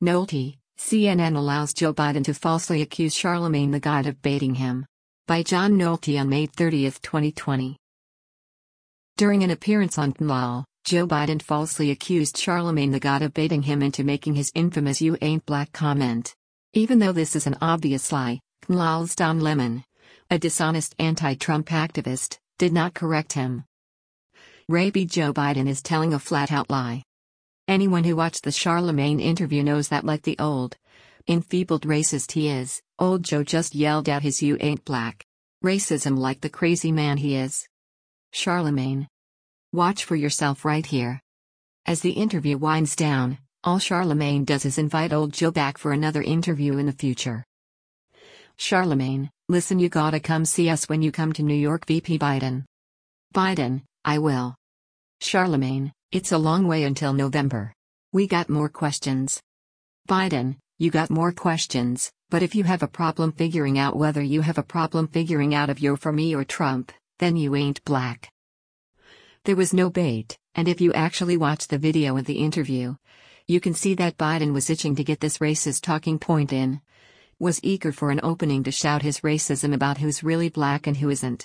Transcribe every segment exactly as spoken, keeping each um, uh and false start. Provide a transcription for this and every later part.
Nolte, C N N allows Joe Biden to falsely accuse Charlemagne the God of baiting him. By John Nolte on May thirtieth, twenty twenty. During an appearance on T N L A, Joe Biden falsely accused Charlemagne the God of baiting him into making his infamous "You ain't black" comment. Even though this is an obvious lie, T N L A's Don Lemon, a dishonest anti-Trump activist, did not correct him. Rabid Joe Biden is telling a flat-out lie. Anyone who watched the Charlemagne interview knows that, like the old, enfeebled racist he is, old Joe just yelled out his "You ain't black" racism like the crazy man he is. Charlemagne. Watch for yourself right here. As the interview winds down, all Charlemagne does is invite old Joe back for another interview in the future. Charlemagne, listen, you gotta come see us when you come to New York. V P Biden. Biden, I will. Charlemagne, it's a long way until November. We got more questions. Biden, you got more questions, but if you have a problem figuring out whether you have a problem figuring out if you're for me or Trump, then you ain't black. There was no bait, and if you actually watch the video of the interview, you can see that Biden was itching to get this racist talking point in, was eager for an opening to shout his racism about who's really black and who isn't.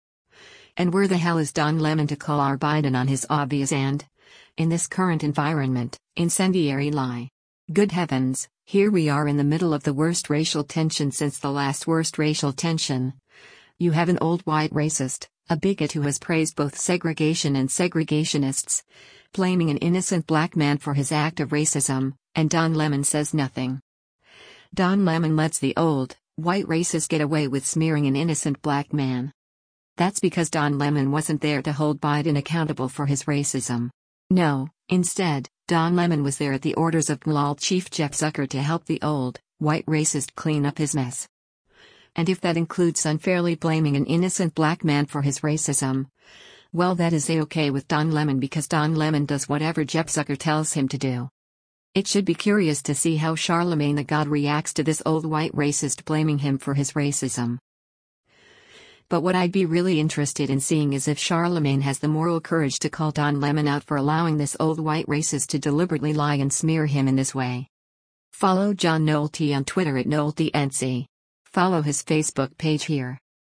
And where the hell is Don Lemon to call our Biden on his obvious and, in this current environment, incendiary lie? Good heavens, here we are in the middle of the worst racial tension since the last worst racial tension. You have an old white racist, a bigot who has praised both segregation and segregationists, blaming an innocent black man for his act of racism, and Don Lemon says nothing. Don Lemon lets the old, white racist get away with smearing an innocent black man. That's because Don Lemon wasn't there to hold Biden accountable for his racism. No, instead, Don Lemon was there at the orders of T N L A Chief Jeff Zucker to help the old, white racist clean up his mess. And if that includes unfairly blaming an innocent black man for his racism, well, that is a-okay with Don Lemon, because Don Lemon does whatever Jeff Zucker tells him to do. It should be curious to see how Charlemagne the God reacts to this old white racist blaming him for his racism. But what I'd be really interested in seeing is if Charlemagne has the moral courage to call Don Lemon out for allowing this old white racist to deliberately lie and smear him in this way. Follow John Nolte on Twitter at NolteNC. Follow his Facebook page here.